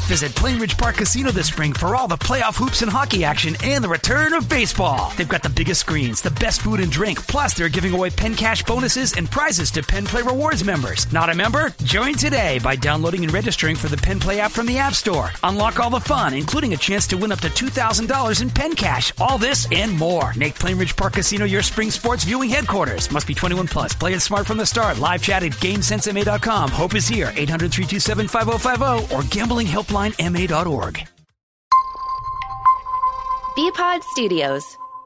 Visit Plainridge Park Casino this spring for all the playoff hoops and hockey action and the return of baseball. They've got the biggest screens, the best food and drink, plus they're giving away Penn Cash bonuses and prizes to Penn Play Rewards members. Not a member? Join today by downloading and registering for the Penn Play app from the App Store. Unlock all the fun, including a chance to win up to $2,000 in Penn Cash. All this and more. Make Plainridge Park Casino your spring sports viewing headquarters. Must be 21 plus. Play it smart from the start. Live chat at GameSenseMA.com. Hope is here. 800-327-5050 or gamblinghelplinema.org. Bpod Studios.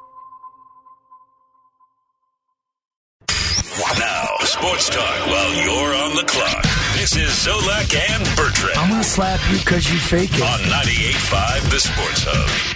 Now, sports talk while you're on the clock. This is Solak and Bertrand. I'm going to slap you because you fake it. On 98.5 The Sports Hub.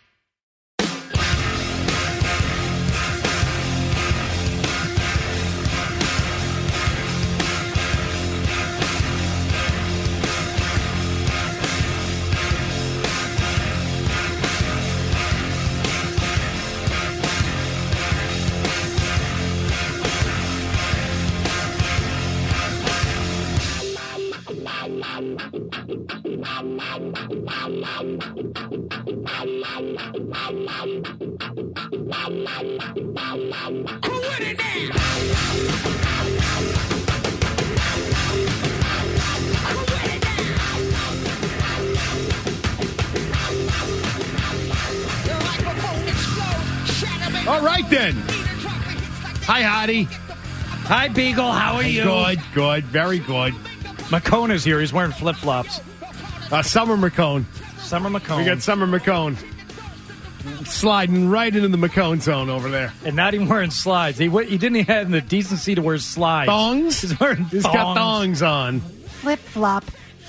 All right, then. Hi, Hottie. Hi, Beagle. How are you? Good. Very good. McCone is here. He's wearing flip-flops. Summer McCone. Summer McCone. We got Summer McCone sliding right into the McCone zone over there. And not even wearing slides. He didn't even have the decency to wear slides. Thongs? He's wearing He's got thongs on. Flip-flop.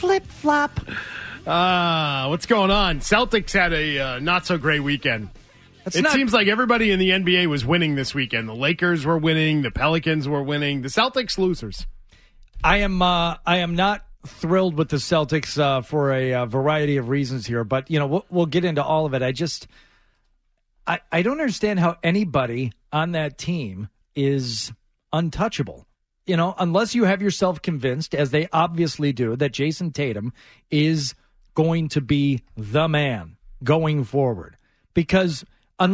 What's going on? Celtics had a not-so-great weekend. It seems like everybody in the NBA was winning this weekend. The Lakers were winning. The Pelicans were winning. The Celtics losers. I am not thrilled with the Celtics for a variety of reasons here, but we'll get into all of it. I don't understand how anybody on that team is untouchable. Unless you have yourself convinced, as they obviously do, that Jason Tatum is going to be the man going forward. Because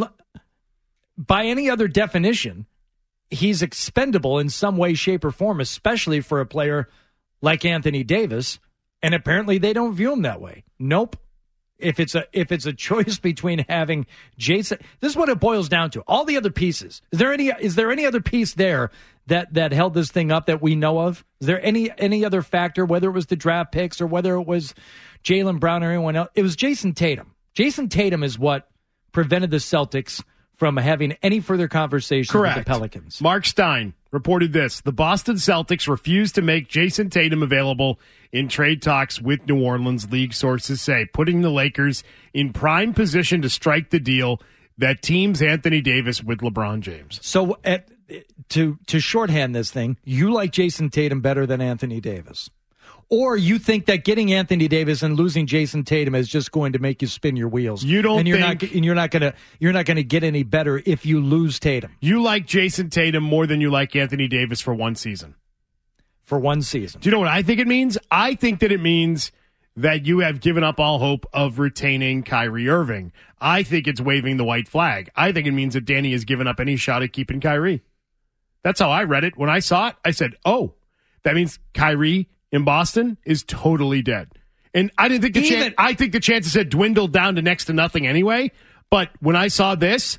by any other definition, he's expendable in some way, shape, or form, especially for a player like Anthony Davis. And apparently they don't view him that way. Nope. If it's a choice between having Jason, this is what it boils down to. All the other pieces. Is there any other piece there that held this thing up that we know of? Is there any other factor, whether it was the draft picks or whether it was Jaylen Brown or anyone else? It was Jason Tatum. Jason Tatum is what prevented the Celtics from having any further conversation with the Pelicans. Mark Stein reported this. The Boston Celtics refused to make Jason Tatum available in trade talks with New Orleans, league sources say, putting the Lakers in prime position to strike the deal that teams Anthony Davis with LeBron James. So to shorthand this thing, you like Jason Tatum better than Anthony Davis? Or you think that getting Anthony Davis and losing Jason Tatum is just going to make you spin your wheels? You don't you're not going to get any better if you lose Tatum. You like Jason Tatum more than you like Anthony Davis for one season. For one season. Do you know what I think it means? I think that it means that you have given up all hope of retaining Kyrie Irving. I think it's waving the white flag. I think it means that Danny has given up any shot at keeping Kyrie. That's how I read it. When I saw it, I said, oh, that means Kyrie in Boston is totally dead. And I didn't think I think the chances had dwindled down to next to nothing anyway. But when I saw this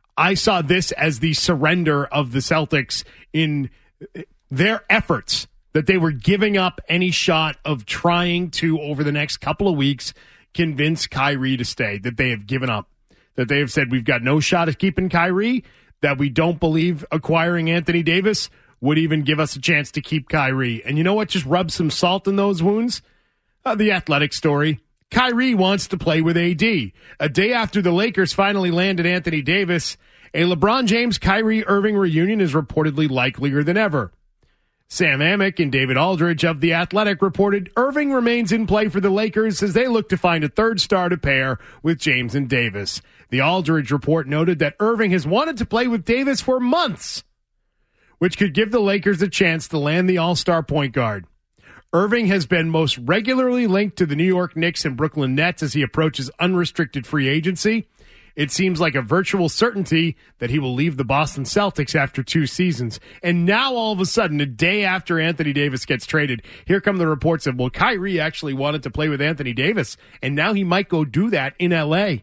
as the surrender of the Celtics in their efforts, that they were giving up any shot of trying to, over the next couple of weeks, convince Kyrie to stay, that they have given up, that they have said, we've got no shot at keeping Kyrie, that we don't believe acquiring Anthony Davis would even give us a chance to keep Kyrie. And you know what just rubs some salt in those wounds? The Athletic story. Kyrie wants to play with AD. A day after the Lakers finally landed Anthony Davis, a LeBron James-Kyrie Irving reunion is reportedly likelier than ever. Sam Amick and David Aldridge of The Athletic reported Irving remains in play for the Lakers as they look to find a third star to pair with James and Davis. The Aldridge report noted that Irving has wanted to play with Davis for months, which could give the Lakers a chance to land the all-star point guard. Irving has been most regularly linked to the New York Knicks and Brooklyn Nets as he approaches unrestricted free agency. It seems like a virtual certainty that he will leave the Boston Celtics after 2 seasons. And now, all of a sudden, a day after Anthony Davis gets traded, here come the reports of, well, Kyrie actually wanted to play with Anthony Davis, and now he might go do that in L.A.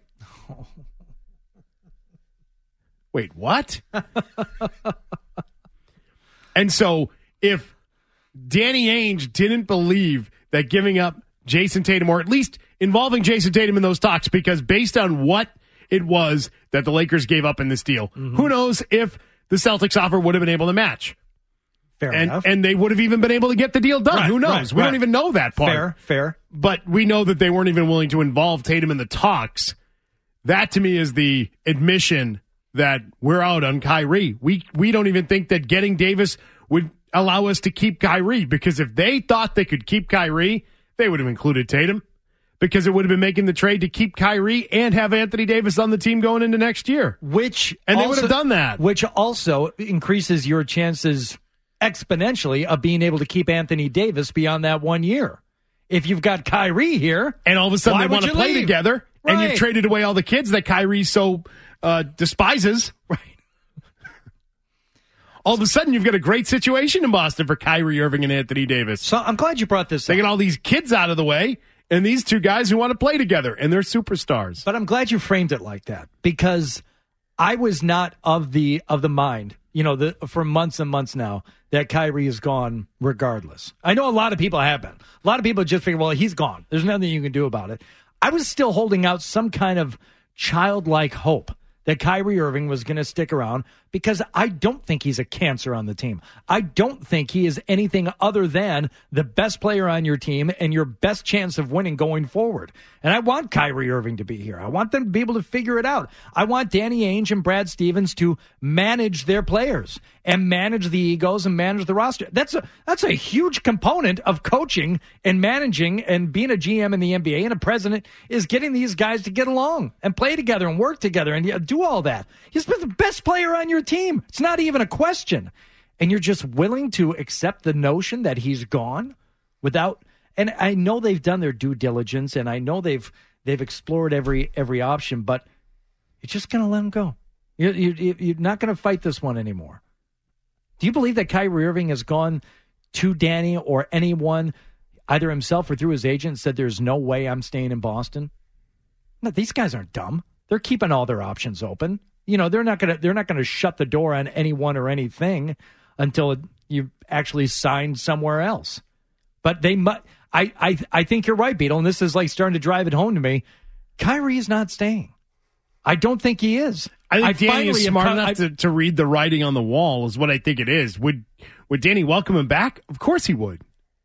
Wait, what? And so, if Danny Ainge didn't believe that giving up Jason Tatum, or at least involving Jason Tatum in those talks, because based on what it was that the Lakers gave up in this deal, who knows if the Celtics offer would have been able to match. Fair enough. And they would have even been able to get the deal done. Right, who knows? We don't even know that part. Fair. But we know that they weren't even willing to involve Tatum in the talks. That, to me, is the admission that we're out on Kyrie. We don't even think that getting Davis would allow us to keep Kyrie, because if they thought they could keep Kyrie, they would have included Tatum, because it would have been making the trade to keep Kyrie and have Anthony Davis on the team going into next year. They would have done that. Which also increases your chances exponentially of being able to keep Anthony Davis beyond that 1 year. If you've got Kyrie here, and all of a sudden they want to play together, and Right. you've traded away all the kids that Kyrie so despises. Right. All of a sudden, you've got a great situation in Boston for Kyrie Irving and Anthony Davis. So I'm glad you brought this They up. get all these kids out of the way, and these two guys who want to play together, and they're superstars. But I'm glad you framed it like that, because I was not of the mind, for months and months now, that Kyrie is gone regardless. I know a lot of people have been. A lot of people just figure, well, he's gone. There's nothing you can do about it. I was still holding out some kind of childlike hope that Kyrie Irving was going to stick around, because I don't think he's a cancer on the team. I don't think he is anything other than the best player on your team and your best chance of winning going forward. And I want Kyrie Irving to be here. I want them to be able to figure it out. I want Danny Ainge and Brad Stevens to manage their players and manage the egos and manage the roster. That's a huge component of coaching and managing and being a GM in the NBA and a president, is getting these guys to get along and play together and work together and do all that. He's been the best player on your team. It's not even a question. And you're just willing to accept the notion that he's gone without. And I know they've done their due diligence, and I know they've explored every option, but you're just going to let him go. You're not going to fight this one anymore. Do you believe that Kyrie Irving has gone to Danny or anyone, either himself or through his agent, and said there's no way I'm staying in Boston? No, these guys aren't dumb. They're keeping all their options open. They're not going to shut the door on anyone or anything until you actually sign somewhere else. But they might. I think you're right, Beetle, and this is like starting to drive it home to me. Kyrie's not staying. I don't think he is. I think Danny is smart enough to read the writing on the wall, is what I think it is. Would Danny welcome him back? Of course he would.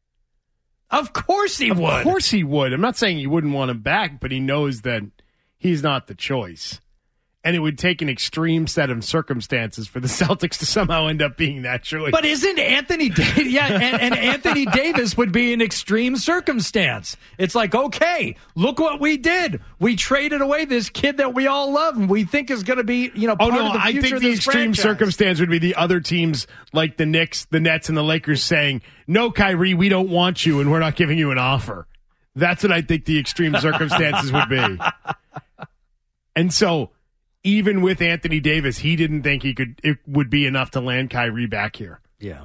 Of course he would. Of course he would. I'm not saying he wouldn't want him back, but he knows that he's not the choice. And it would take an extreme set of circumstances for the Celtics to somehow end up being that choice. But isn't Anthony Davis? Yeah, and Anthony Davis would be an extreme circumstance. It's like, okay, look what we did. We traded away this kid that we all love and we think is going to be, part of the future I think of the this extreme franchise. circumstance would be the other teams like the Knicks, the Nets, and the Lakers saying, "No, Kyrie, we don't want you, and we're not giving you an offer." That's what I think the extreme circumstances would be. And so, even with Anthony Davis, he didn't think it would be enough to land Kyrie back here. Yeah.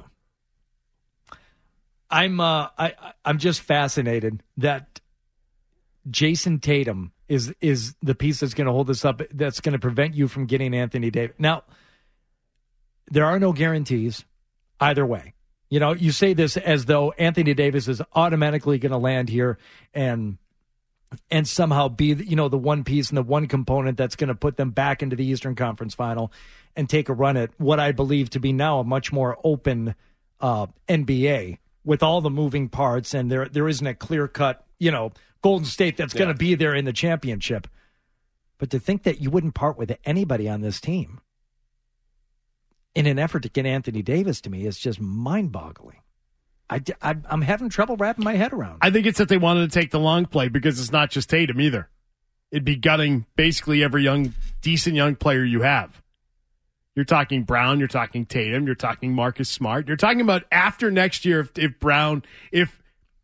I'm just fascinated that Jason Tatum is the piece that's going to hold this up, that's going to prevent you from getting Anthony Davis. Now, there are no guarantees either way. You say this as though Anthony Davis is automatically going to land here and somehow be the one piece and the one component that's going to put them back into the Eastern Conference Final and take a run at what I believe to be now a much more open NBA with all the moving parts, and there isn't a clear-cut, Golden State that's going to be there in the championship. But to think that you wouldn't part with anybody on this team in an effort to get Anthony Davis, to me, is just mind-boggling. I'm having trouble wrapping my head around. I think it's that they wanted to take the long play, because it's not just Tatum either. It'd be gutting basically every decent young player you have. You're talking Brown, you're talking Tatum, you're talking Marcus Smart. You're talking about after next year, if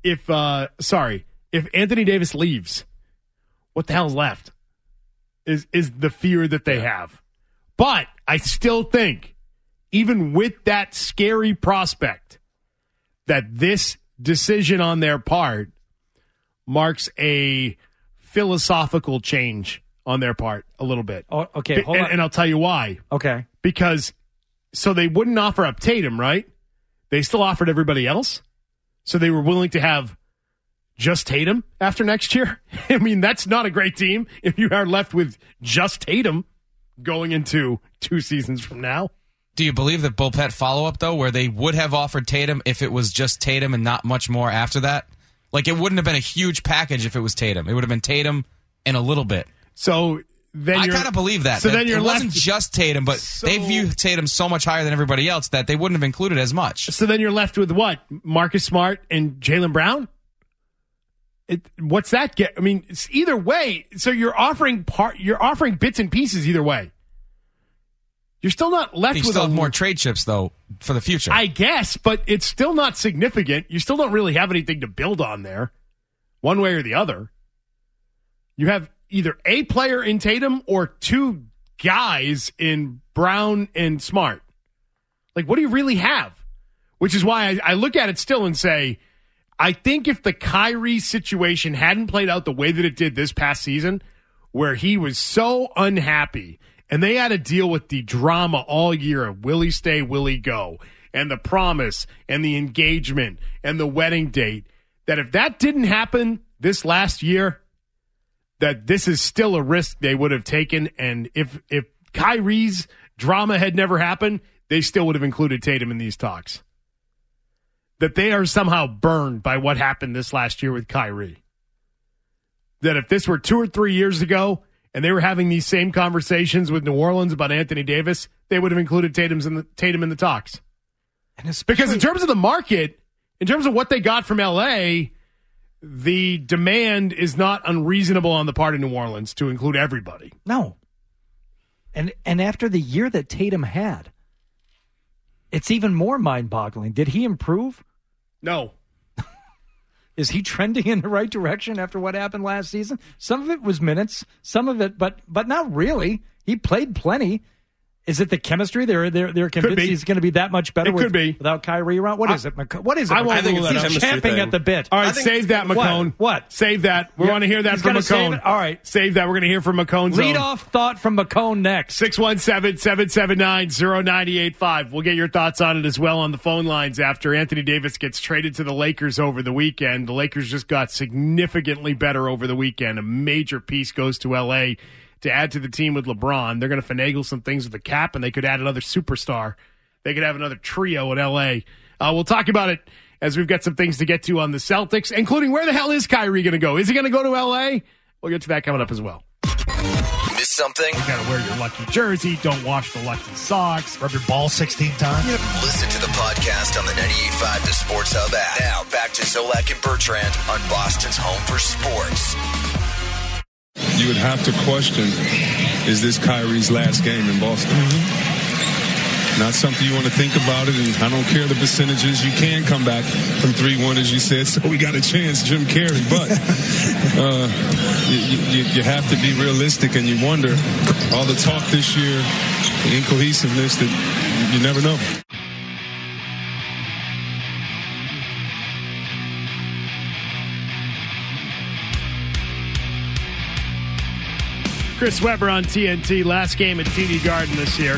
if Anthony Davis leaves, what the hell's left? Is the fear that they have. But I still think, even with that scary prospect, that this decision on their part marks a philosophical change on their part a little bit. Oh, okay, hold on. And I'll tell you why. Okay. Because, so they wouldn't offer up Tatum, right? They still offered everybody else. So they were willing to have just Tatum after next year. I mean, that's not a great team if you are left with just Tatum going into 2 seasons from now. Do you believe that bullpen follow-up, though, where they would have offered Tatum if it was just Tatum and not much more after that? Like, it wouldn't have been a huge package if it was Tatum. It would have been Tatum and a little bit. So then I kind of believe that. So then it wasn't just Tatum, but they view Tatum so much higher than everybody else that they wouldn't have included as much. So then you're left with what? Marcus Smart and Jaylen Brown? What's that get? I mean, it's either way. So you're offering bits and pieces either way. You're still not left with still have more trade chips, though, for the future. I guess, but it's still not significant. You still don't really have anything to build on there, one way or the other. You have either a player in Tatum or 2 guys in Brown and Smart. Like, what do you really have? Which is why I look at it still and say, I think if the Kyrie situation hadn't played out the way that it did this past season, where he was so unhappy, and they had to deal with the drama all year of will he stay, will he go, and the promise, and the engagement, and the wedding date, that if that didn't happen this last year, that this is still a risk they would have taken, and if Kyrie's drama had never happened, they still would have included Tatum in these talks. That they are somehow burned by what happened this last year with Kyrie. That if this were 2 or 3 years ago and they were having these same conversations with New Orleans about Anthony Davis, they would have included Tatum in the talks. And because in terms of the market, in terms of what they got from L.A., the demand is not unreasonable on the part of New Orleans to include everybody. No. And after the year that Tatum had, it's even more mind-boggling. Did he improve? No. Is he trending in the right direction after what happened last season? Some of it was minutes, some of it, but not really. He played plenty. Is it the chemistry? They're convinced he's going to be that much better without Kyrie around? What is it? What is it? I think it's he's champing at the bit. All right, save that, McCone. What? Save that. We want to hear that from McCone. All right. Save that. We're going to hear from McCone. Lead off thought from McCone next. 617-779-0985. We'll get your thoughts on it as well on the phone lines after Anthony Davis gets traded to the Lakers over the weekend. The Lakers just got significantly better over the weekend. A major piece goes to L.A., to add to the team with LeBron. They're going to finagle some things with the cap, and they could add another superstar. They could have another trio in L.A. We'll talk about it as we've got some things to get to on the Celtics, including where the hell is Kyrie going to go? Is he going to go to L.A.? We'll get to that coming up as well. Miss something? You got to wear your lucky jersey. Don't wash the lucky socks. Rub your ball 16 times. Listen to the podcast on the 98.5 The Sports Hub app. Now, back to Zolak and Bertrand on Boston's home for sports. You would have to question, is this Kyrie's last game in Boston? Not something you want to think about it, and I don't care the percentages. You can come back from 3-1, as you said, so we got a chance, Jim Carrey. But you have to be realistic, and you wonder, all the talk this year, the incohesiveness, that you never know. Chris Webber on TNT. Last game at TD Garden this year.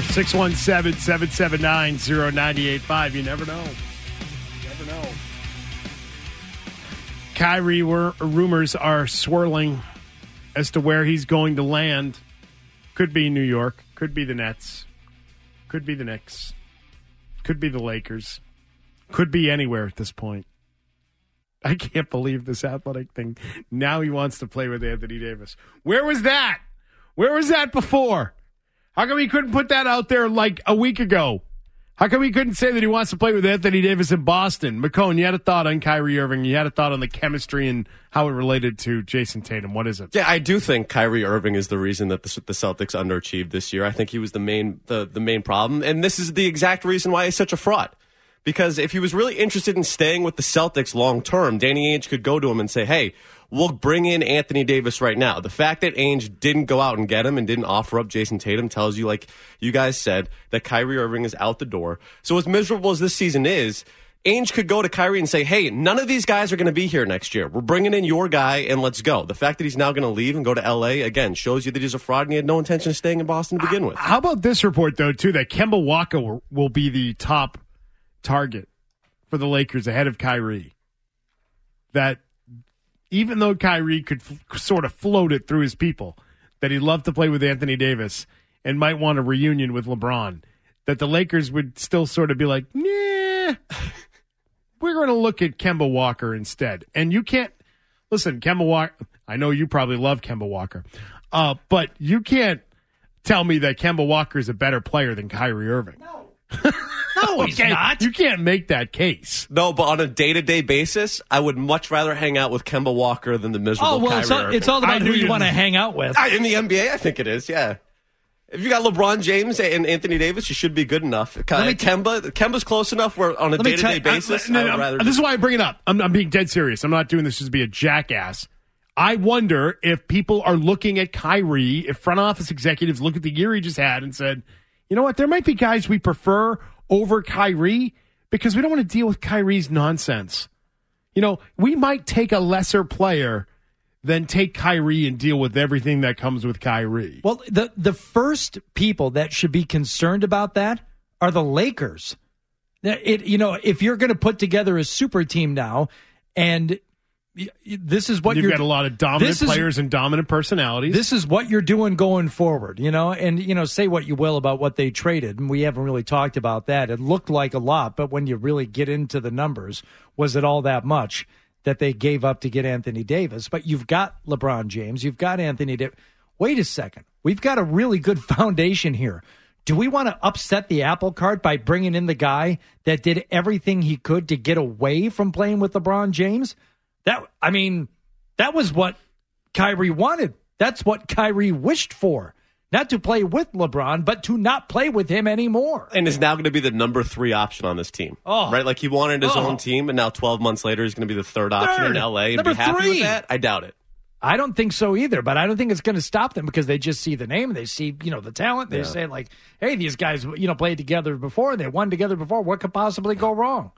617-779-0985. You never know. You never know. Kyrie rumors are swirling as to where he's going to land. Could be New York. Could be the Nets. Could be the Knicks. Could be the Lakers. Could be anywhere at this point. I can't believe this athletic thing. Now he wants to play with Anthony Davis. Where was that? Where was that before? How come he couldn't put that out there like a week ago? How come he couldn't say that he wants to play with Anthony Davis in Boston? McCone, you had a thought on Kyrie Irving. You had a thought on the chemistry and how it related to Jason Tatum. What is it? Yeah, I do think Kyrie Irving is the reason that the Celtics underachieved this year. I think he was the main problem, and this is the exact reason why he's such a fraud. Because if he was really interested in staying with the Celtics long term, Danny Ainge could go to him and say, hey, we'll bring in Anthony Davis right now. The fact that Ainge didn't go out and get him and didn't offer up Jason Tatum tells you, like you guys said, that Kyrie Irving is out the door. So as miserable as this season is, Ainge could go to Kyrie and say, hey, none of these guys are going to be here next year. We're bringing in your guy, and let's go. The fact that he's now going to leave and go to L.A., again, shows you that he's a fraud and he had no intention of staying in Boston to begin with. How about this report, though, too, that Kemba Walker will be the top target for the Lakers ahead of Kyrie? That even though Kyrie could sort of float it through his people, that he'd love to play with Anthony Davis and might want a reunion with LeBron, that the Lakers would still sort of be like, nah, we're going to look at Kemba Walker instead. And you can't, listen, Kemba Walker, I know you probably love Kemba Walker, but you can't tell me that Kemba Walker is a better player than Kyrie Irving. No. No, he's not. You can't make that case. No, but on a day-to-day basis, I would much rather hang out with Kemba Walker than the miserable Kyrie Irving. It's all about who you want to hang out with. In the NBA, I think it is, yeah. If you got LeBron James and Anthony Davis, you should be good enough. Kemba's close enough where on a day-to-day basis, I would rather... This is why I bring it up. I'm being dead serious. I'm not doing this just to be a jackass. I wonder if people are looking at Kyrie, if front office executives look at the year he just had and said, you know what, there might be guys we prefer over Kyrie because we don't want to deal with Kyrie's nonsense. You know, we might take a lesser player than take Kyrie and deal with everything that comes with Kyrie. Well, the first people that should be concerned about that are the Lakers. If you're going to put together a super team now, and this is what you've got a lot of dominant players and dominant personalities. This is what you're doing going forward, and say what you will about what they traded, and we haven't really talked about that. It looked like a lot, but when you really get into the numbers, was it all that much that they gave up to get Anthony Davis? But you've got LeBron James, you've got Anthony Davis. Wait a second, we've got a really good foundation here. Do we want to upset the apple cart by bringing in the guy that did everything he could to get away from playing with LeBron James? That was what Kyrie wanted. That's what Kyrie wished for. Not to play with LeBron, but to not play with him anymore. And is now going to be the number 3 option on this team. Right? Like he wanted his own team, and now 12 months later he's going to be the third option in LA. And number be happy 3. with that? I doubt it. I don't think so either, but I don't think it's going to stop them because they just see the name and they see, the talent. They say like, hey, these guys, played together before and they won together before. What could possibly go wrong?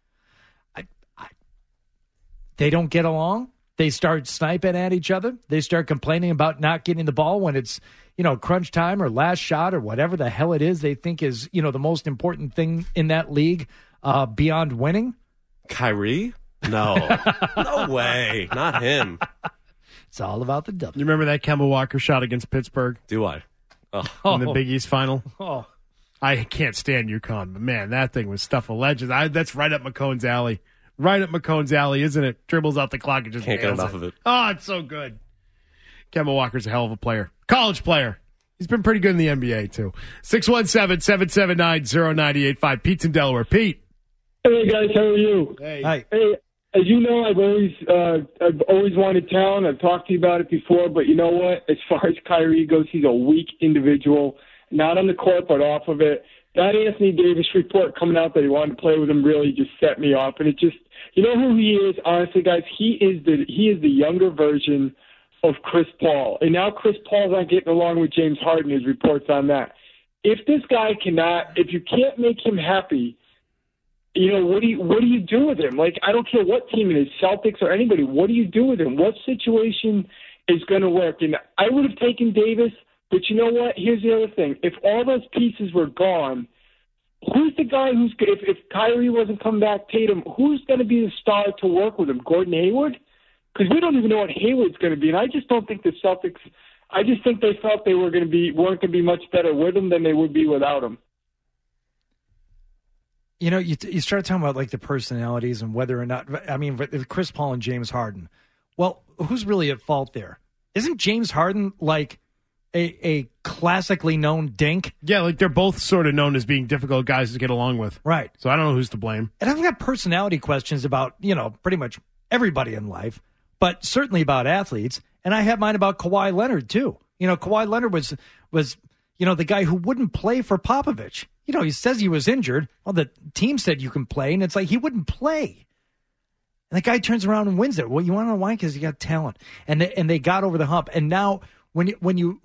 They don't get along. They start sniping at each other. They start complaining about not getting the ball when it's, crunch time or last shot or whatever the hell it is they think is, the most important thing in that league beyond winning. Kyrie? No. No way. Not him. It's all about the W. You remember that Kemba Walker shot against Pittsburgh? Do I? In the Big East final? Oh. I can't stand UConn, but man, that thing was stuff of legends. That's right up McCone's alley. Right up McCone's alley, isn't it? Dribbles out the clock and just can't get enough of it. Oh, it's so good. Kemba Walker's a hell of a player. College player. He's been pretty good in the NBA, too. 617-779-0985. Pete's in Delaware. Pete. Hey, guys. How are you? Hey. Hi. Hey, as you know, I've always wanted talent. I've talked to you about it before, but you know what? As far as Kyrie goes, he's a weak individual, not on the court, but off of it. That Anthony Davis report coming out that he wanted to play with him really just set me off. And it just, you know who he is, honestly, guys? He is the younger version of Chris Paul. And now Chris Paul's not getting along with James Harden, his reports on that. If this guy if you can't make him happy, what do you do with him? Like, I don't care what team it is, Celtics or anybody. What do you do with him? What situation is going to work? And I would have taken Davis, but you know what? Here's the other thing. If all those pieces were gone, who's the guy if Kyrie wasn't coming back, Tatum, who's going to be the star to work with him? Gordon Hayward? Because we don't even know what Hayward's going to be. And I just don't think the Celtics, I just think they felt they weren't going to be much better with him than they would be without him. You start talking about like the personalities and whether or not, Chris Paul and James Harden. Well, who's really at fault there? Isn't James Harden like a classically known dink? Yeah, like they're both sort of known as being difficult guys to get along with. Right. So I don't know who's to blame. And I've got personality questions about, pretty much everybody in life, but certainly about athletes. And I have mine about Kawhi Leonard too. Kawhi Leonard was the guy who wouldn't play for Popovich. he says he was injured. Well, the team said you can play, and it's like he wouldn't play. And the guy turns around and wins it. Well, you want to know why? Because he got talent, and they got over the hump. And now when you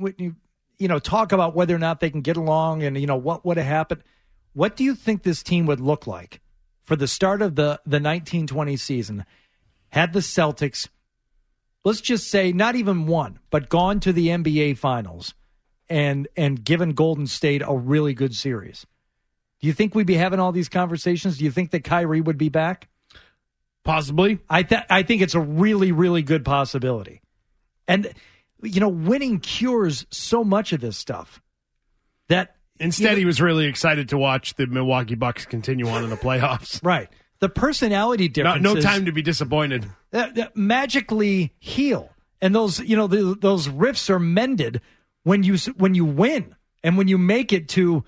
talk about whether or not they can get along, and what would have happened, what do you think this team would look like for the start of the 1920 season had the Celtics, let's just say not even won, but gone to the NBA Finals and given Golden State a really good series? Do you think we'd be having all these conversations? Do you think that Kyrie would be back? Possibly. I think it's a really, really good possibility. And, winning cures so much of this stuff that... Instead, he was really excited to watch the Milwaukee Bucks continue on in the playoffs. Right. The personality differences... No time to be disappointed. Magically heal. And those, those rifts are mended when you win and when you make it to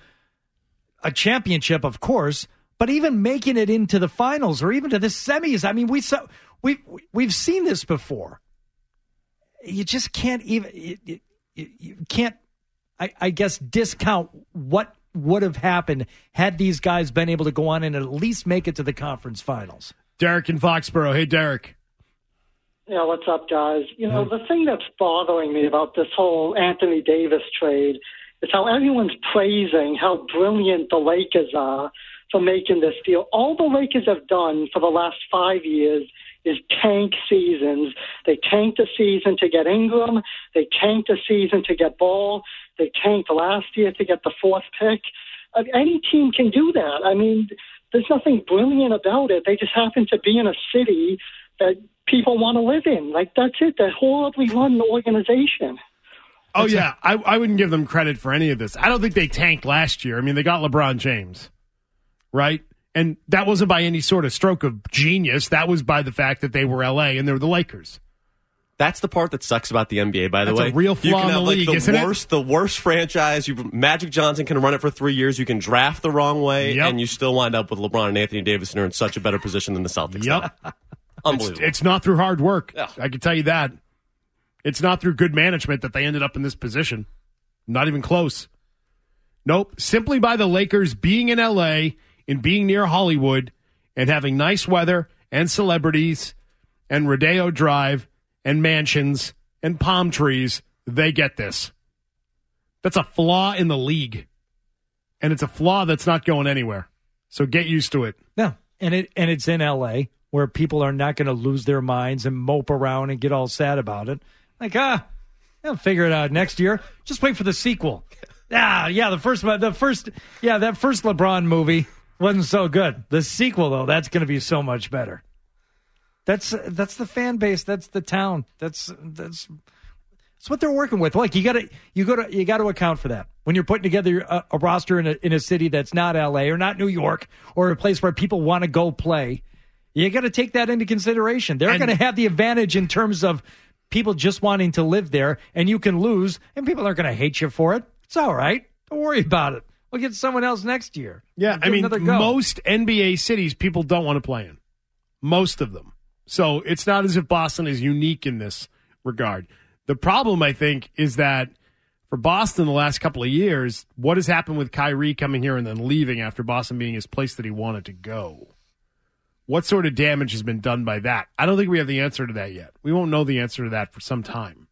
a championship, of course, but even making it into the finals or even to the semis. I mean, we've seen this before. You just can't even you can't, I guess, discount what would have happened had these guys been able to go on and at least make it to the conference finals. Derek in Foxborough. Hey, Derek. Yeah, what's up, guys? The thing that's bothering me about this whole Anthony Davis trade is how everyone's praising how brilliant the Lakers are for making this deal. All the Lakers have done for the last 5 years is tank seasons. They tanked a season to get Ingram. They tanked a season to get Ball. They tanked last year to get the fourth pick. Any team can do that. I mean, there's nothing brilliant about it. They just happen to be in a city that people want to live in. Like, that's it. They're horribly run organization. Oh, yeah. I wouldn't give them credit for any of this. I don't think they tanked last year. I mean, they got LeBron James, right? And that wasn't by any sort of stroke of genius. That was by the fact that they were L.A. and they were the Lakers. That's the part that sucks about the NBA, by the way. That's a real flaw in the league, isn't it? The worst franchise. Magic Johnson can run it for 3 years. You can draft the wrong way, and you still wind up with LeBron and Anthony Davis, and are in such a better position than the Celtics. Yep. Unbelievable. It's not through hard work. Yeah. I can tell you that. It's not through good management that they ended up in this position. Not even close. Nope. Simply by the Lakers being in L.A. and being near Hollywood and having nice weather and celebrities and Rodeo Drive and mansions and palm trees, they get this. That's a flaw in the league. And it's a flaw that's not going anywhere. So get used to it. No. And it's in L.A., where people are not going to lose their minds and mope around and get all sad about it. Like, they'll figure it out next year. Just wait for the sequel. That first LeBron movie wasn't so good. The sequel, though, that's going to be so much better. That's the fan base. That's the town. That's what they're working with. Like, you got to account for that when you're putting together a roster in a city that's not L.A. or not New York or a place where people want to go play. You got to take that into consideration. They're going to have the advantage in terms of people just wanting to live there, and you can lose, and people aren't going to hate you for it. It's all right. Don't worry about it. We'll get someone else next year. Yeah, I mean, most NBA cities people don't want to play in. Most of them. So it's not as if Boston is unique in this regard. The problem, I think, is that for Boston the last couple of years, what has happened with Kyrie coming here and then leaving after Boston being his place that he wanted to go? What sort of damage has been done by that? I don't think we have the answer to that yet. We won't know the answer to that for some time.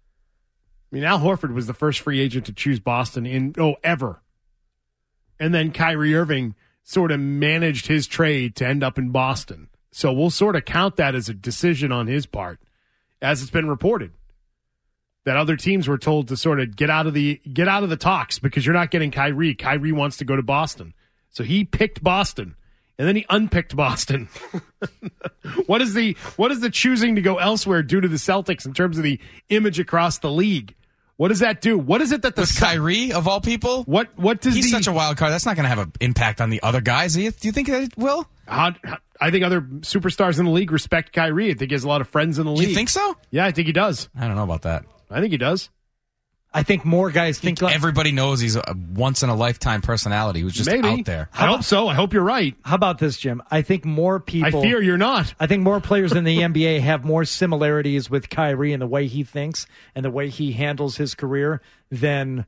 I mean, Al Horford was the first free agent to choose Boston ever. And then Kyrie Irving sort of managed his trade to end up in Boston. So we'll sort of count that as a decision on his part, as it's been reported. That other teams were told to sort of get out of the talks because you're not getting Kyrie. Kyrie wants to go to Boston. So he picked Boston. And then he unpicked Boston. What is the choosing to go elsewhere do to the Celtics in terms of the image across the league? What does that do? What is it that the Kyrie of all people? What does he's such a wild card? That's not going to have an impact on the other guys. Do you think it will? I think other superstars in the league respect Kyrie. I think he has a lot of friends in the league. Do you think so? Yeah, I think he does. I don't know about that. I think he does. I think more guys think like everybody knows he's a once-in-a-lifetime personality who's just out there. I hope so. I hope you're right. How about this, Jim? I think more people... I fear you're not. I think more players in the NBA have more similarities with Kyrie and the way he thinks and the way he handles his career than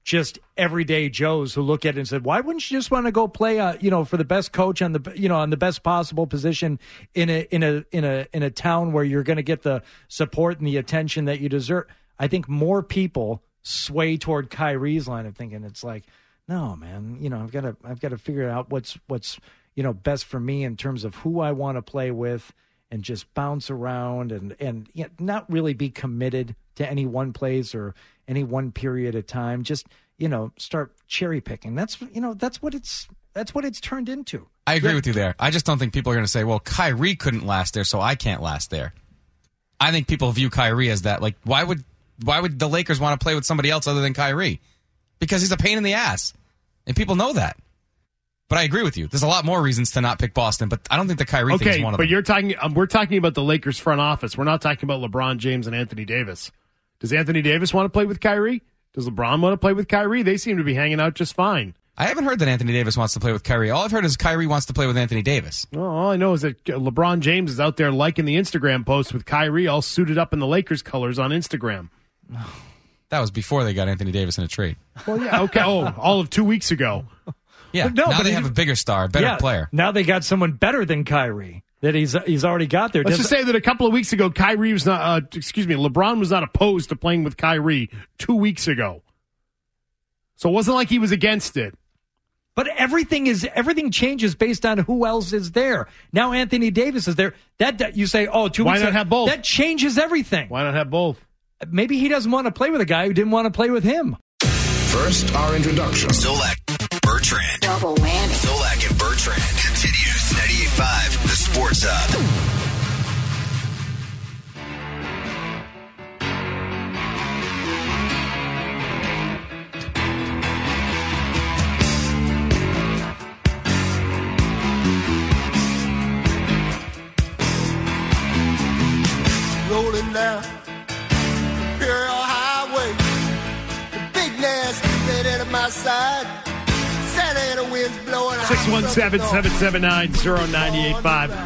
just everyday Joes who look at it and said, why wouldn't you just want to go play, for the best coach on the best possible position in a town where you're going to get the support and the attention that you deserve? I think more people sway toward Kyrie's line of thinking. It's like, no, man, I've got to figure out what's best for me in terms of who I want to play with, and just bounce around and not really be committed to any one place or any one period of time. Just start cherry picking. That's what it's turned into. I agree with you there. I just don't think people are going to say, well, Kyrie couldn't last there, so I can't last there. I think people view Kyrie as that. Like, why would the Lakers want to play with somebody else other than Kyrie? Because he's a pain in the ass. And people know that. But I agree with you. There's a lot more reasons to not pick Boston, but I don't think the Kyrie thing is one of them. But we're talking about the Lakers front office. We're not talking about LeBron James and Anthony Davis. Does Anthony Davis want to play with Kyrie? Does LeBron want to play with Kyrie? They seem to be hanging out just fine. I haven't heard that Anthony Davis wants to play with Kyrie. All I've heard is Kyrie wants to play with Anthony Davis. Well, all I know is that LeBron James is out there liking the Instagram posts with Kyrie all suited up in the Lakers colors on Instagram. That was before they got Anthony Davis in a trade. Well, yeah, okay. All of 2 weeks ago. Yeah, now they have a bigger star, a better player. Now they got someone better than Kyrie that he's already got there. Let's just say that a couple of weeks ago, LeBron was not opposed to playing with Kyrie 2 weeks ago. So it wasn't like he was against it. But everything changes based on who else is there. Now Anthony Davis is there. That you say, 2 weeks ago. Why not have both? That changes everything. Why not have both? Maybe he doesn't want to play with a guy who didn't want to play with him. First, our introduction. Zolak, Bertrand. Double whammy. Zolak and Bertrand continues. 98.5, the Sports Hub. Rolling down Imperial Highway, the big nasty red at my side. Santa Ana winds blowing. 617-779-0985.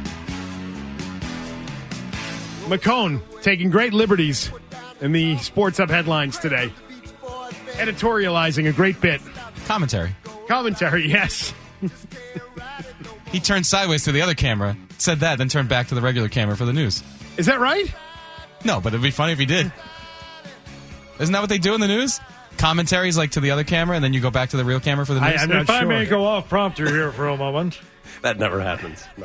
McCone taking great liberties in the Sports Hub headlines today. Editorializing a great bit. Commentary, yes. He turned sideways to the other camera, said that, then turned back to the regular camera for the news. Is that right? No, but it'd be funny if he did. Isn't that what they do in the news? Commentaries like to the other camera, and then you go back to the real camera for the news? If I may go off prompter here for a moment. That never happens. No.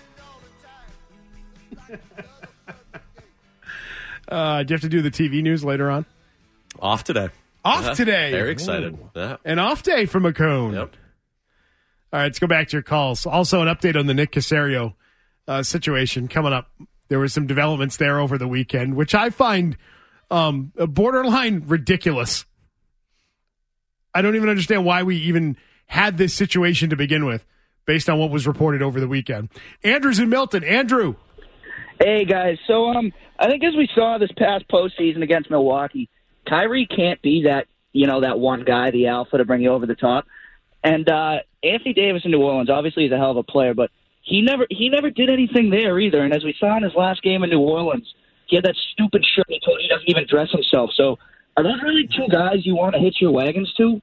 Do you have to do the TV news later on? Off today. Off today. Very excited. Yeah. An off day for McCone. Yep. All right, let's go back to your calls. Also, an update on the Nick Caserio situation coming up. There were some developments there over the weekend, which I find borderline ridiculous. I don't even understand why we even had this situation to begin with, based on what was reported over the weekend. Andrew's in Milton. Andrew. Hey, guys. So I think as we saw this past postseason against Milwaukee, Kyrie can't be that one guy, the alpha, to bring you over the top. And Anthony Davis in New Orleans, obviously he's a hell of a player, but he never did anything there either. And as we saw in his last game in New Orleans, he had that stupid shirt. He doesn't even dress himself. So are those really two guys you want to hitch your wagons to?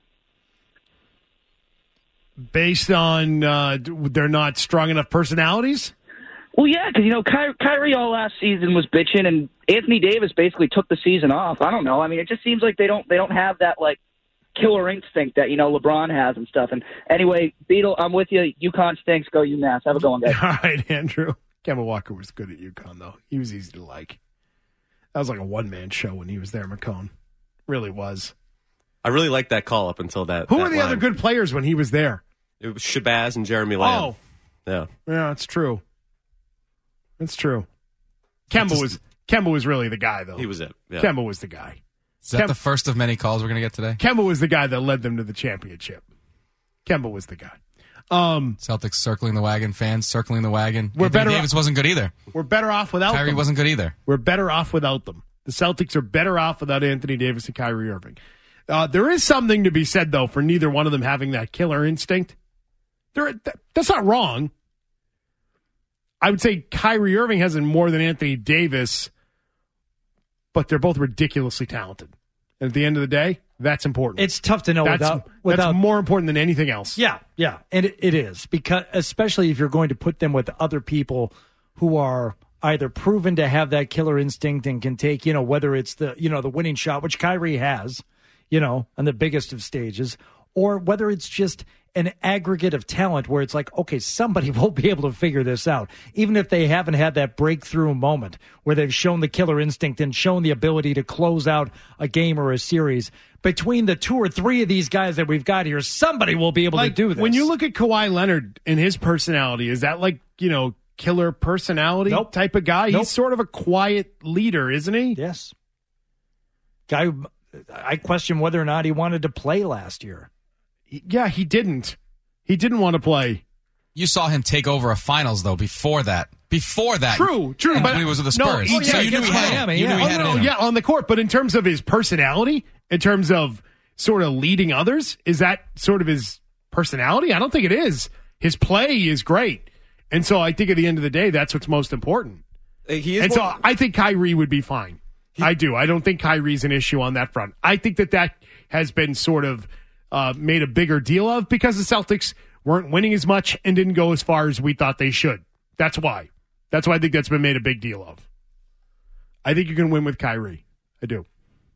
Based on they're not strong enough personalities? Well, yeah, because, Kyrie all last season was bitching, and Anthony Davis basically took the season off. I don't know. I mean, it just seems like they don't have that, killer instinct that, LeBron has and stuff. And anyway, Beetle, I'm with you. UConn stinks. Go UMass. Have a good one, guys. All right, Andrew. Kemba Walker was good at UConn, though. He was easy to like. That was like a one-man show when he was there, McCone. Really was. I really liked that call up until that. Who were the other good players when he was there? It was Shabazz and Jeremy Lamb. Oh. Yeah. Yeah, it's true. It's true. Kemba was really the guy, though. He was it. Yeah. Kemba was the guy. Is that the first of many calls we're going to get today? Kemba was the guy that led them to the championship. Kemba was the guy. Celtics circling the wagon, fans circling the wagon. Anthony Davis wasn't good either. We're better off without them. Kyrie wasn't good either. We're better off without them. The Celtics are better off without Anthony Davis and Kyrie Irving. There is something to be said, though, for neither one of them having that killer instinct. That's not wrong. I would say Kyrie Irving has it more than Anthony Davis, but they're both ridiculously talented. And at the end of the day, that's important. It's tough to know that's without more important than anything else. Yeah, and it is, because especially if you're going to put them with other people who are either proven to have that killer instinct and can take, whether it's the winning shot, which Kyrie has, on the biggest of stages, or whether it's just an aggregate of talent where it's like, okay, somebody will be able to figure this out, even if they haven't had that breakthrough moment where they've shown the killer instinct and shown the ability to close out a game or a series. Between the 2 or 3 of these guys that we've got here, somebody will be able to do this. When you look at Kawhi Leonard and his personality, is that like, killer personality type of guy? He's sort of a quiet leader, isn't he? Yes. Guy, I question whether or not he wanted to play last year. Yeah, he didn't. He didn't want to play. You saw him take over a finals, though, before that. True. But But when he was with the Spurs. So you knew he had it. You knew he had it in him. Yeah, on the court. But in terms of his personality, in terms of sort of leading others, is that sort of his personality? I don't think it is. His play is great. And so I think at the end of the day, that's what's most important. So I think Kyrie would be fine. I do. I don't think Kyrie's an issue on that front. I think that has been sort of made a bigger deal of because the Celtics weren't winning as much and didn't go as far as we thought they should. That's why. That's why I think that's been made a big deal of. I think you can win with Kyrie. I do.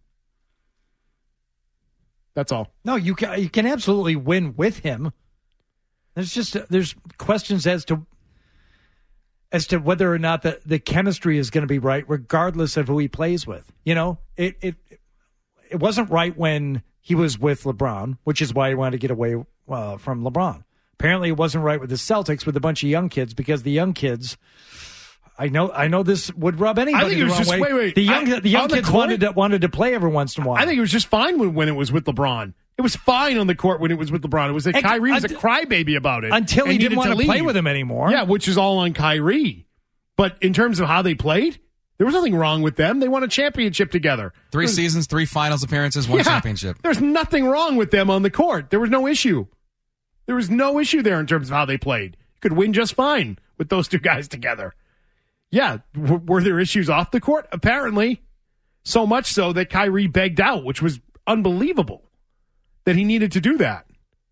That's all. No, you can absolutely win with him. There's questions as to whether or not the chemistry is going to be right, regardless of who he plays with. It wasn't right when he was with LeBron, which is why he wanted to get away from LeBron. Apparently, it wasn't right with the Celtics with a bunch of young kids, because the young kids, I know this would rub anybody the wrong way. Wait. The young kids wanted to play every once in a while. I think it was just fine when it was with LeBron. It was fine on the court when it was with LeBron. It was that Kyrie was a crybaby about it. Until he didn't want to play with him anymore. Yeah, which is all on Kyrie. But in terms of how they played, there was nothing wrong with them. They won a championship together. 3 seasons, 3 finals appearances, 1 championship. There's nothing wrong with them on the court. There was no issue. There was no issue there in terms of how they played. You could win just fine with those 2 guys together. Yeah, were there issues off the court? Apparently. So much so that Kyrie begged out, which was unbelievable that he needed to do that.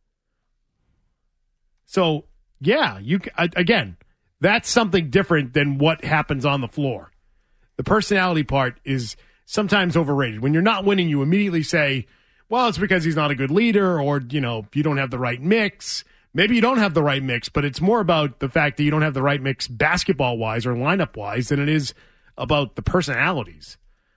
So, yeah, again, that's something different than what happens on the floor. The personality part is sometimes overrated. When you're not winning, you immediately say, well, it's because he's not a good leader, or, you don't have the right mix. Maybe you don't have the right mix, but it's more about the fact that you don't have the right mix basketball-wise or lineup-wise than it is about the personalities.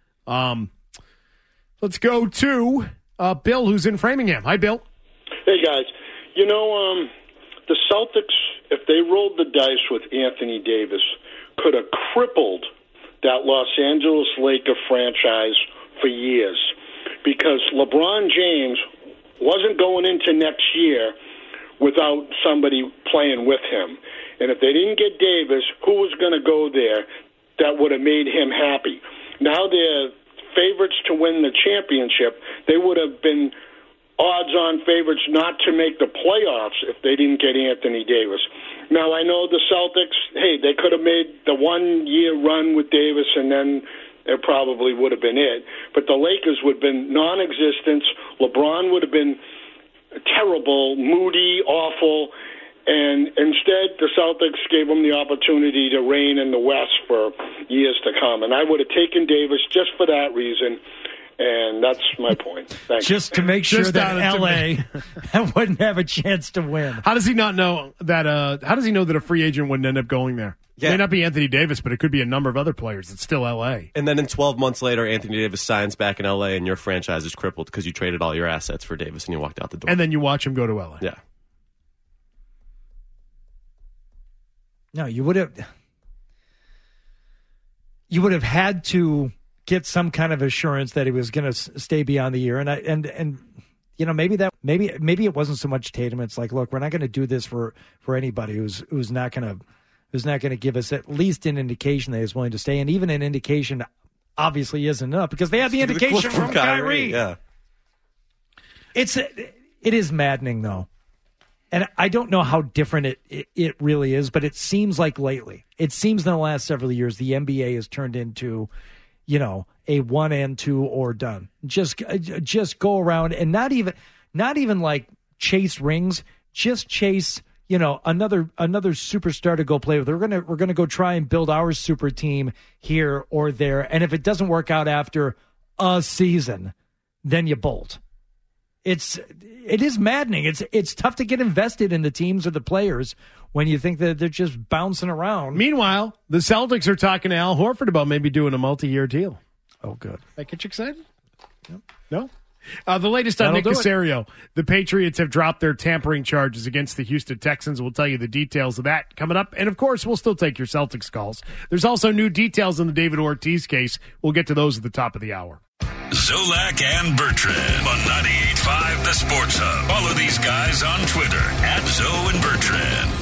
Let's go to Bill, who's in Framingham. Hi, Bill. Hey, guys. The Celtics, if they rolled the dice with Anthony Davis, could have crippled that Los Angeles Laker franchise for years, because LeBron James wasn't going into next year without somebody playing with him. And if they didn't get Davis, who was going to go there that would have made him happy? Now they're favorites to win the championship. They would have been odds-on favorites not to make the playoffs if they didn't get Anthony Davis. Now, I know the Celtics, hey, they could have made the 1-year run with Davis, and then it probably would have been it. But the Lakers would have been non-existent. LeBron would have been terrible, moody, awful, and instead the Celtics gave them the opportunity to reign in the West for years to come. And I would have taken Davis just for that reason. And that's my point. Thanks. Just to make sure that L.A. wouldn't have a chance to win. How does he not know that? How does he know that a free agent wouldn't end up going there? Yeah. It may not be Anthony Davis, but it could be a number of other players. It's still L.A. And then in 12 months later, Anthony Davis signs back in L.A. and your franchise is crippled because you traded all your assets for Davis and you walked out the door. And then you watch him go to L.A. Yeah. No, you would have had to get some kind of assurance that he was going to stay beyond the year, and maybe it wasn't so much Tatum. It's like, look, we're not going to do this for anybody who's not going to give us at least an indication that he's willing to stay, and even an indication obviously isn't enough because they have the indication from Kyrie. Yeah, it is maddening though. And I don't know how different it really is, but it seems like lately, it seems in the last several years, the NBA has turned into, a 1 and 2 or done. Just go around and not even like chase rings, just chase, another superstar to go play with. We're gonna go try and build our super team here or there. And if it doesn't work out after a season, then you bolt. It is maddening. It's tough to get invested in the teams or the players when you think that they're just bouncing around. Meanwhile, the Celtics are talking to Al Horford about maybe doing a multi-year deal. Oh, good. That get you excited? No? The latest on Nick Caserio. The Patriots have dropped their tampering charges against the Houston Texans. We'll tell you the details of that coming up. And, of course, we'll still take your Celtics calls. There's also new details in the David Ortiz case. We'll get to those at the top of the hour. Zolak and Bertrand on 98.5 The Sports Hub. Follow these guys on Twitter @Zo and Bertrand.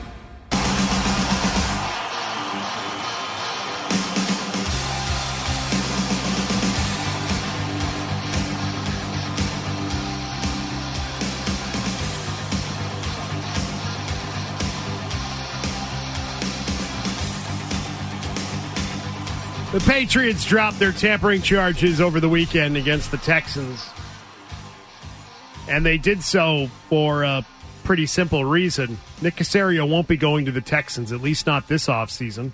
The Patriots dropped their tampering charges over the weekend against the Texans. And they did so for a pretty simple reason. Nick Caserio won't be going to the Texans, at least not this offseason.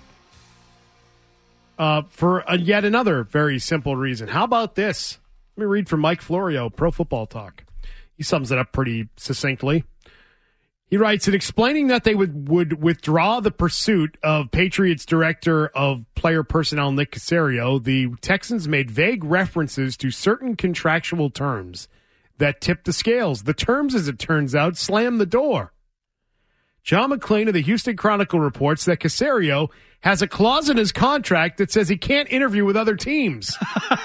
For yet another very simple reason. How about this? Let me read from Mike Florio, Pro Football Talk. He sums it up pretty succinctly. He writes, in explaining that they would withdraw the pursuit of Patriots Director of Player Personnel Nick Caserio, the Texans made vague references to certain contractual terms that tipped the scales. The terms, as it turns out, slammed the door. John McClain of the Houston Chronicle reports that Caserio has a clause in his contract that says he can't interview with other teams.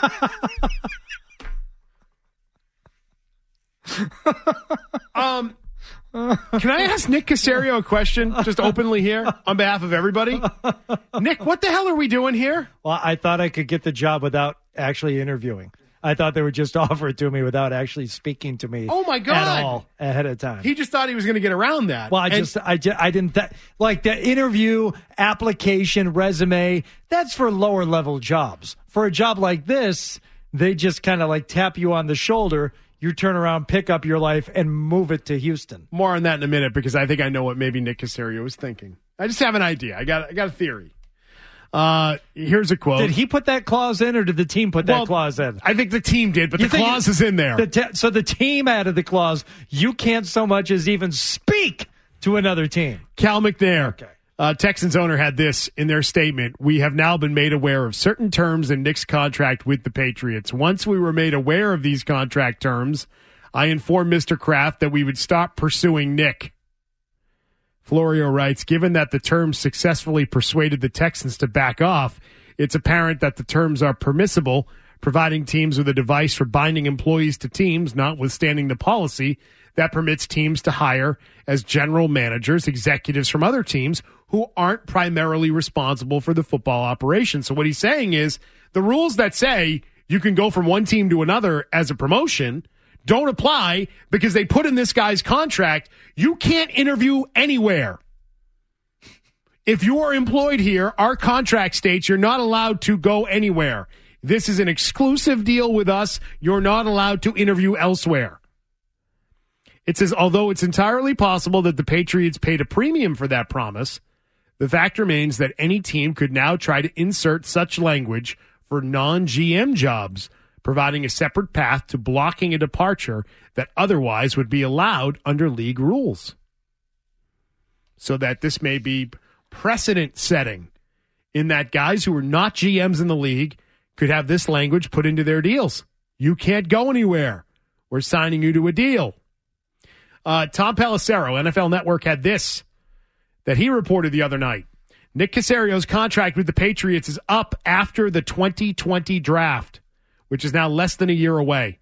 Can I ask Nick Caserio a question, just openly here, on behalf of everybody? Nick, what the hell are we doing here? Well, I thought I could get the job without actually interviewing. I thought they would just offer it to me without actually speaking to me. Oh my God! At all ahead of time. He just thought he was going to get around that. Well, I didn't like the interview, application, resume. That's for lower level jobs. For a job like this, they just kind of like tap you on the shoulder. You turn around, pick up your life, and move it to Houston. More on that in a minute, because I think I know what maybe Nick Caserio was thinking. I just have an idea. I got a theory. Here's a quote. Did he put that clause in, or did the team put that clause in? I think the team did, but the clause is in there. So the team added the clause. You can't so much as even speak to another team. Cal McNair. Okay. Texans owner had this in their statement. We have now been made aware of certain terms in Nick's contract with the Patriots. Once we were made aware of these contract terms, I informed Mr. Kraft that we would stop pursuing Nick. Florio writes, given that the terms successfully persuaded the Texans to back off, it's apparent that the terms are permissible, providing teams with a device for binding employees to teams, notwithstanding the policy that permits teams to hire as general managers, executives from other teams who aren't primarily responsible for the football operation. So what he's saying is the rules that say you can go from one team to another as a promotion don't apply because they put in this guy's contract, you can't interview anywhere. If you are employed here, our contract states you're not allowed to go anywhere. This is an exclusive deal with us. You're not allowed to interview elsewhere. It says, although it's entirely possible that the Patriots paid a premium for that promise, the fact remains that any team could now try to insert such language for non-GM jobs, providing a separate path to blocking a departure that otherwise would be allowed under league rules. So that this may be precedent setting in that guys who are not GMs in the league could have this language put into their deals. You can't go anywhere. We're signing you to a deal. Tom Pelissero, NFL Network, had this that he reported the other night. Nick Caserio's contract with the Patriots is up after the 2020 draft, which is now less than a year away.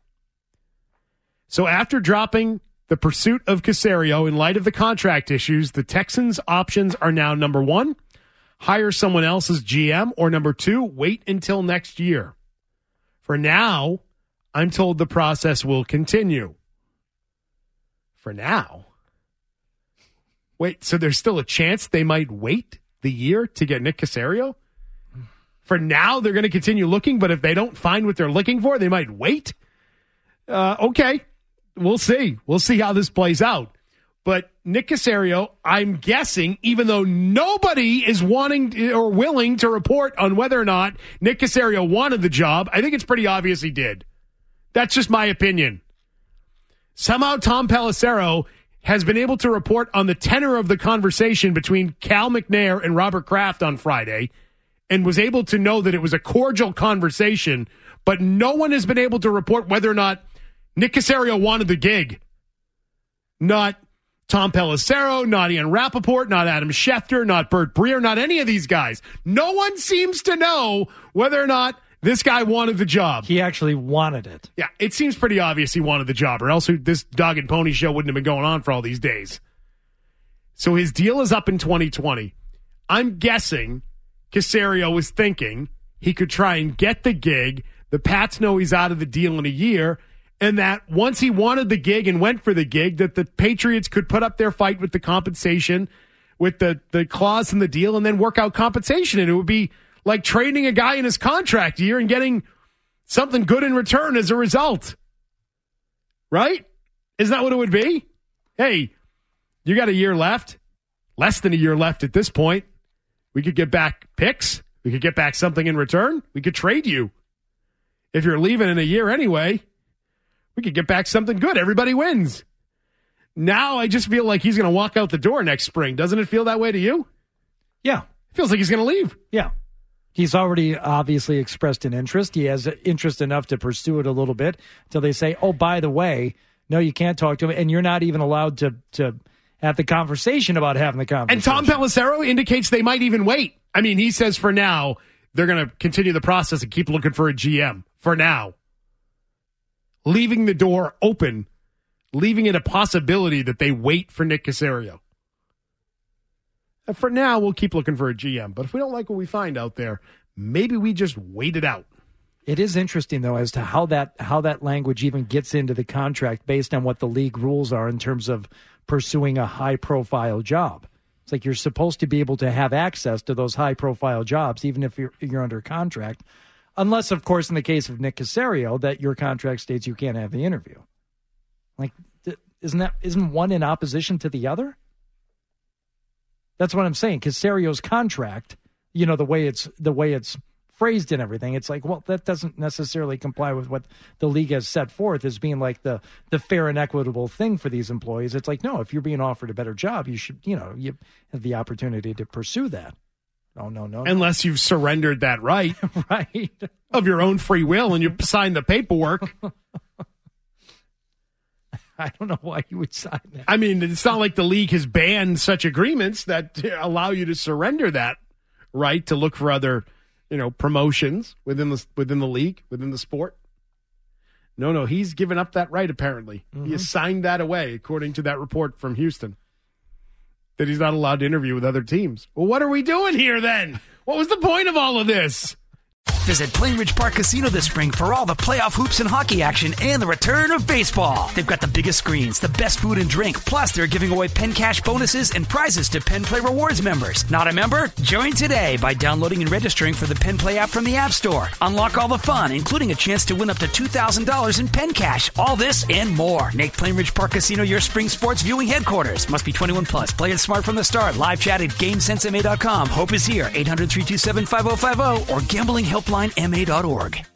So after dropping the pursuit of Caserio in light of the contract issues, the Texans' options are now, number one, hire someone else as GM, or number two, wait until next year. For now, I'm told the process will continue. For now? Wait, so there's still a chance they might wait the year to get Nick Caserio? For now, they're going to continue looking, but if they don't find what they're looking for, they might wait. Okay, we'll see. We'll see how this plays out. But Nick Caserio, I'm guessing, even though nobody is wanting or willing to report on whether or not Nick Caserio wanted the job, I think it's pretty obvious he did. That's just my opinion. Somehow Tom Pelissero has been able to report on the tenor of the conversation between Cal McNair and Robert Kraft on Friday and was able to know that it was a cordial conversation, but no one has been able to report whether or not Nick Caserio wanted the gig. Not Tom Pelissero, not Ian Rappaport, not Adam Schefter, not Bert Breer, not any of these guys. No one seems to know whether or not this guy wanted the job. He actually wanted it. Yeah, it seems pretty obvious he wanted the job, or else this dog and pony show wouldn't have been going on for all these days. So his deal is up in 2020. I'm guessing Caserio was thinking he could try and get the gig. The Pats know he's out of the deal in a year, and that once he wanted the gig and went for the gig, that the Patriots could put up their fight with the compensation, with the clause in the deal, and then work out compensation. And it would be like trading a guy in his contract year and getting something good in return as a result. Right? Isn't that what it would be? Hey, you got a year left, less than a year left at this point. We could get back picks. We could get back something in return. We could trade you. If you're leaving in a year anyway, we could get back something good. Everybody wins. Now I just feel like he's going to walk out the door next spring. Doesn't it feel that way to you? Yeah. Feels like he's going to leave. Yeah. He's already obviously expressed an interest. He has interest enough to pursue it a little bit until they say, oh, by the way, no, you can't talk to him. And you're not even allowed to have the conversation about having the conversation. And Tom Pelissero indicates they might even wait. I mean, he says for now, they're going to continue the process and keep looking for a GM. For now. Leaving the door open, leaving it a possibility that they wait for Nick Caserio. And for now, we'll keep looking for a GM. But if we don't like what we find out there, maybe we just wait it out. It is interesting, though, as to how that language even gets into the contract based on what the league rules are in terms of pursuing a high-profile job. It's like you're supposed to be able to have access to those high-profile jobs, even if you're under contract. Unless, of course, in the case of Nick Caserio, that your contract states you can't have the interview. Like, isn't one in opposition to the other? That's what I'm saying. Caserio's contract, the way it's phrased and everything, it's like, well, that doesn't necessarily comply with what the league has set forth as being like the fair and equitable thing for these employees. It's like, no, if you're being offered a better job, you should, you have the opportunity to pursue that. Oh, no. Unless you've surrendered that right. Right. Of your own free will and you signed the paperwork. I don't know why you would sign that. I mean, it's not like the league has banned such agreements that allow you to surrender that right to look for other, promotions within the league, within the sport. No, he's given up that right, apparently. Mm-hmm. He has signed that away, according to that report from Houston. That he's not allowed to interview with other teams. Well, what are we doing here then? What was the point of all of this? Visit Plainridge Park Casino this spring for all the playoff hoops and hockey action and the return of baseball. They've got the biggest screens, the best food and drink, plus they're giving away Penn Cash bonuses and prizes to Penn Play Rewards members. Not a member? Join today by downloading and registering for the Penn Play app from the App Store. Unlock all the fun, including a chance to win up to $2,000 in Penn Cash. All this and more. Make Plainridge Park Casino your spring sports viewing headquarters. Must be 21 plus. Play it smart from the start. Live chat at GameSenseMA.com. Hope is here. 800-327-5050 or gamblinghelplinema.org.